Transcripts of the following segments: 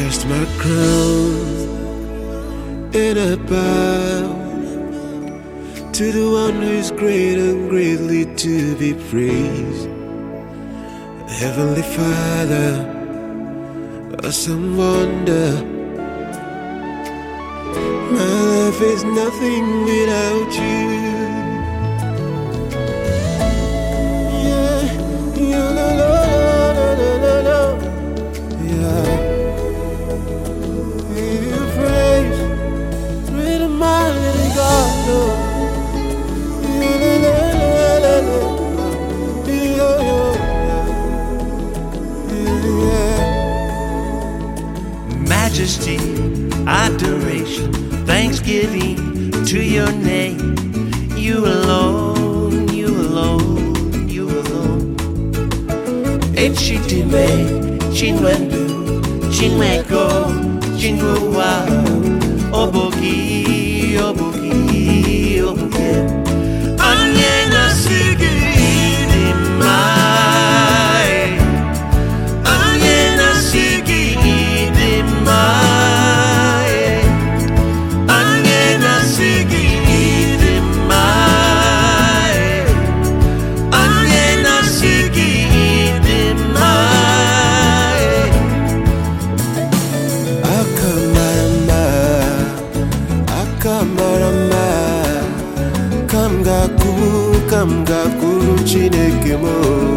cast my crown and I bow to the one who is great and greatly to be praised. Heavenly Father, awesome wonder. My life is nothing without you. Majesty, adoration, thanksgiving to your name. You alone, you alone, you alone. Echitime, chinwendu, chinweko, chinwa, oboki, oboki, oboki. Anyena sigi dimai, anyena sigi dimai, anyena sigi dimai, anyena sigi dimai. Akamarama, akamarama, kamgaku Chineke mo.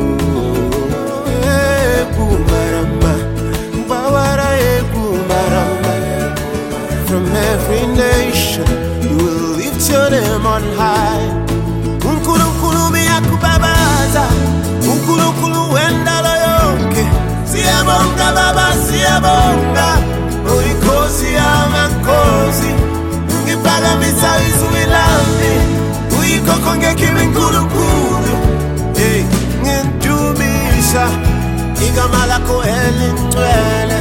Kumarama, bawara kumarama. From every nation, we will lift your name on high. Unkulu miyakubabaza, unkulu wenda loyoke. Siyabonga baba, siyabonga. Oikosi amakosi, ungipaga misaizu ilami. Uikokonge kiwingulukulu. Hey, ngentumisa, igamalako elintwele.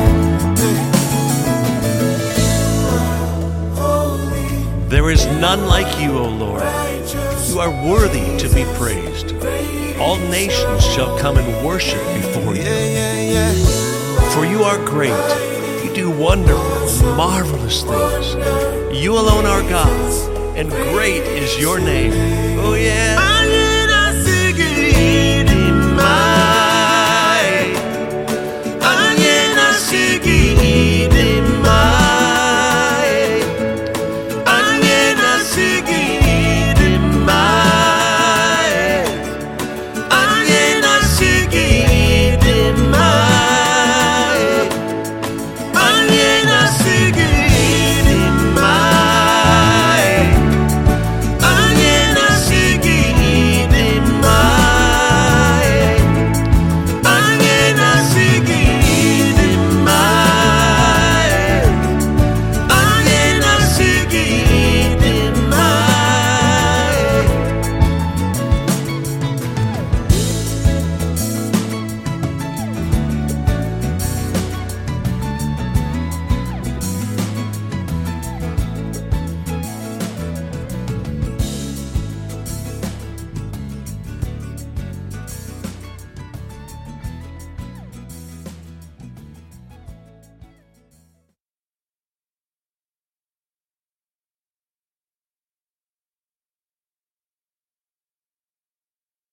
There is none like you, O Lord. You are worthy to be praised. All nations shall come and worship before you. For you are great. You do wonderful, marvelous things. You alone are God, and great is your name. Oh yeah.